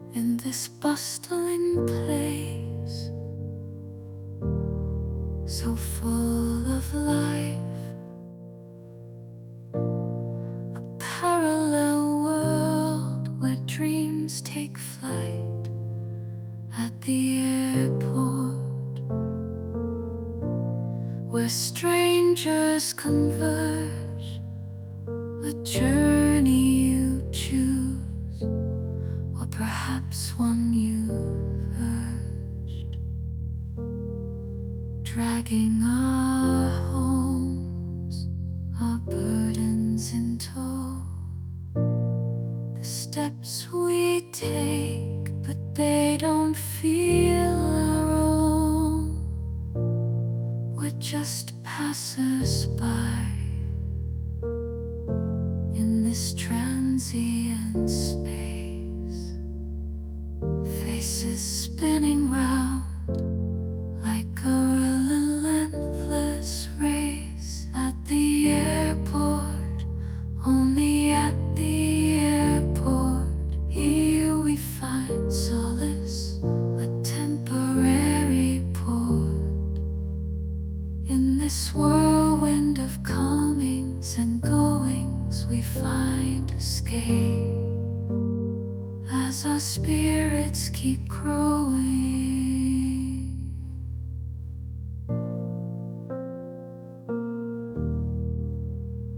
in this bustling place, so full of life, a parallel world where dreams take flight at the airport, where strangers converge, a journey you choose, or perhaps one you've urged, dragging our homes, our burdens in tow. The steps we take, but they don't feel our own. We're just passers-by in this transient space, faces spinning round like a relentless race. At the airport, only at the airport, here we find solace, a temporary port. In this whirlwind of comings and goings, we find escape as our spirits keep growing.